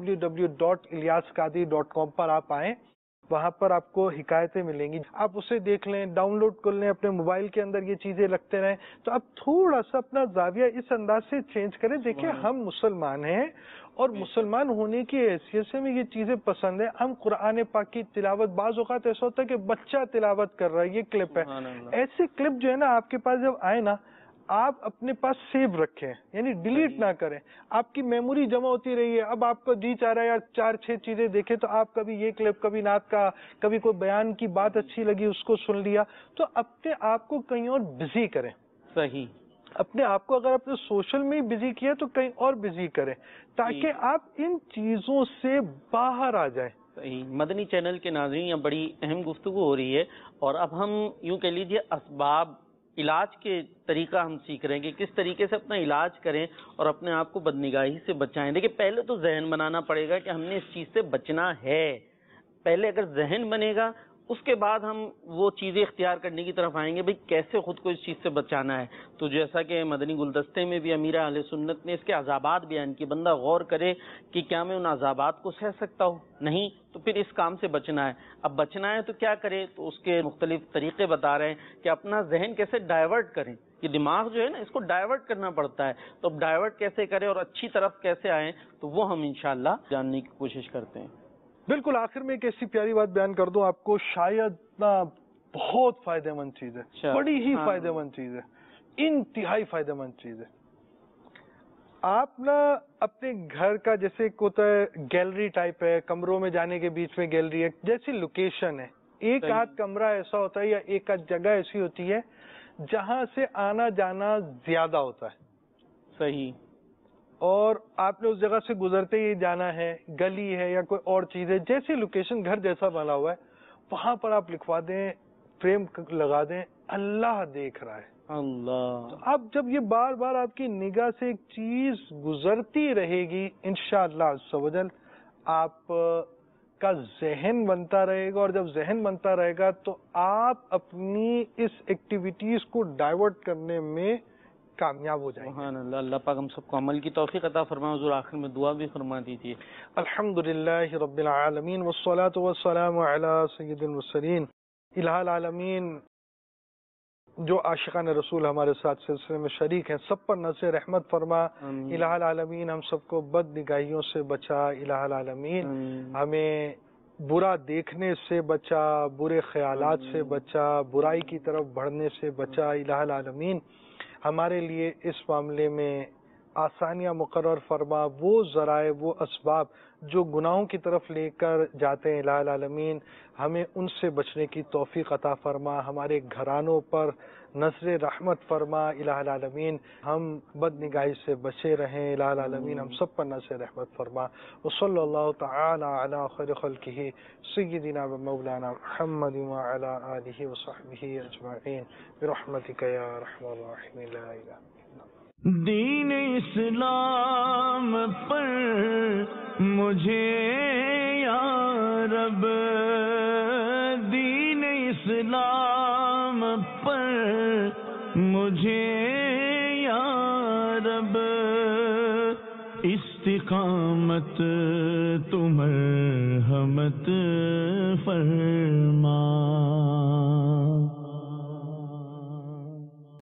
[SPEAKER 3] www.ilyasqadri.com پر آپ آئیں، وہاں پر آپ کو حکایتیں ملیں گی، آپ اسے دیکھ لیں، ڈاؤن لوڈ کر لیں، اپنے موبائل کے اندر یہ چیزیں رکھتے رہیں. تو آپ تھوڑا سا اپنا زاویہ اس انداز سے چینج کریں. دیکھیں ہم مسلمان ہیں اور مسلمان ہونے کی حیثیت سے ہمیں یہ چیزیں پسند ہیں. ہم قرآن پاک کی تلاوت، بعض اوقات ایسا ہوتا ہے کہ بچہ تلاوت کر رہا ہے، یہ کلپ ہے، ایسے کلپ جو ہے نا آپ کے پاس جب آئے نا، آپ اپنے پاس سیو رکھیں، یعنی ڈیلیٹ نہ کریں. آپ کی میموری جمع ہوتی رہی ہے. اب آپ کو جی چاہ رہا ہے یار 4-6 چیزیں دیکھیں، تو آپ کبھی یہ کلپ، کبھی نعت کا، کبھی کوئی بیان کی بات اچھی لگی اس کو سن لیا، تو اپنے آپ کو کہیں اور بزی کریں.
[SPEAKER 2] صحیح.
[SPEAKER 3] اپنے آپ کو اگر اپنے سوشل میں بزی کیا تو کہیں اور بزی کریں تاکہ آپ ان چیزوں سے باہر آ جائیں.
[SPEAKER 2] صحیح. مدنی چینل کے ناظرین، یہ بڑی اہم گفتگو ہو رہی ہے اور اب ہم یوں کہہ لیجیے اسباب علاج کے طریقہ ہم سیکھ رہے ہیں کہ کس طریقے سے اپنا علاج کریں اور اپنے آپ کو بدنگاہی سے بچائیں. دیکھیں پہلے تو ذہن بنانا پڑے گا کہ ہم نے اس چیز سے بچنا ہے. پہلے اگر ذہن بنے گا اس کے بعد ہم وہ چیزیں اختیار کرنے کی طرف آئیں گے بھئی کیسے خود کو اس چیز سے بچانا ہے. تو جیسا کہ مدنی گلدستے میں بھی امیر اہل سنت نے اس کے عذابات بیان کی، بندہ غور کرے کہ کیا میں ان عذابات کو سہ سکتا ہوں، نہیں تو پھر اس کام سے بچنا ہے. اب بچنا ہے تو کیا کرے، تو اس کے مختلف طریقے بتا رہے ہیں کہ اپنا ذہن کیسے ڈائیورٹ کریں. یہ دماغ جو ہے نا اس کو ڈائیورٹ کرنا پڑتا ہے، تو اب ڈائیورٹ کیسے کریں اور اچھی طرف کیسے آئیں، تو وہ ہم انشاءاللہ جاننے کی کوشش کرتے ہیں.
[SPEAKER 3] بالکل. آخر میں ایک ایسی پیاری بات بیان کر دوں آپ کو، شاید نا بہت فائدہ مند چیز ہے، بڑی ہی فائدہ مند چیز ہے، انتہائی فائدہ مند چیز ہے. آپ نا اپنے گھر کا جیسے ایک ہوتا ہے گیلری ٹائپ ہے، کمروں میں جانے کے بیچ میں گیلری ہے، جیسی لوکیشن ہے، ایک آدھ کمرہ ایسا ہوتا ہے یا ایک آدھ جگہ ایسی ہوتی ہے جہاں سے آنا جانا زیادہ ہوتا ہے.
[SPEAKER 2] صحیح.
[SPEAKER 3] اور آپ نے اس جگہ سے گزرتے ہی جانا ہے، گلی ہے یا کوئی اور چیز ہے، جیسی لوکیشن گھر جیسا بنا ہوا ہے وہاں پر آپ لکھوا دیں، فریم لگا دیں، اللہ دیکھ رہا ہے.
[SPEAKER 2] اللہ.
[SPEAKER 3] تو اب جب یہ بار بار آپ کی نگاہ سے ایک چیز گزرتی رہے گی، انشاءاللہ عز و جل آپ کا ذہن بنتا رہے گا، اور جب ذہن بنتا رہے گا تو آپ اپنی اس ایکٹیویٹیز کو ڈائیورٹ کرنے میں کامیاب ہو جائیں گے۔
[SPEAKER 2] سبحان اللہ، اللہ پاک ہم سب کو عمل کی توفیق عطا فرمائے۔ حضور آخر میں دعا بھی فرما دیجیے۔
[SPEAKER 3] الحمدللہ رب العالمین والصلاة والسلام علی سید المرسلین۔ الہ العالمین جو عاشقان رسول ہمارے ساتھ سلسلے میں شریک ہیں سب پر نظر رحمت فرما۔
[SPEAKER 2] آمین۔
[SPEAKER 3] الہ العالمین ہم سب کو بد نگاہیوں سے بچا۔ الہ العالمین
[SPEAKER 2] آمین۔
[SPEAKER 3] ہمیں برا دیکھنے سے بچا، برے خیالات سے بچا، برائی کی طرف بڑھنے سے بچا۔ الہ العالمین ہمارے لیے اس معاملے میں آسانیاں مقرر فرما، وہ ذرائع وہ اسباب جو گناہوں کی طرف لے کر جاتے ہیں الہ العالمین ہمیں ان سے بچنے کی توفیق عطا فرما، ہمارے گھرانوں پر نظر رحمت فرما الہ العالمین، ہم بد نگاہی سے بچے رہیں الہ العالمین، ہم سب پر نظر رحمت فرما۔ وصلی اللہ تعالی علی خیر خلقہ سیدنا و مولانا محمد وعلی آلہ وصحبہ اجمعین برحمتک یا ارحم الراحمین لا الہ الا انت۔
[SPEAKER 1] دین اسلام پر مجھے یا رب، دین اسلام پر مجھے یا رب، استقامت تو مرحمت فرما۔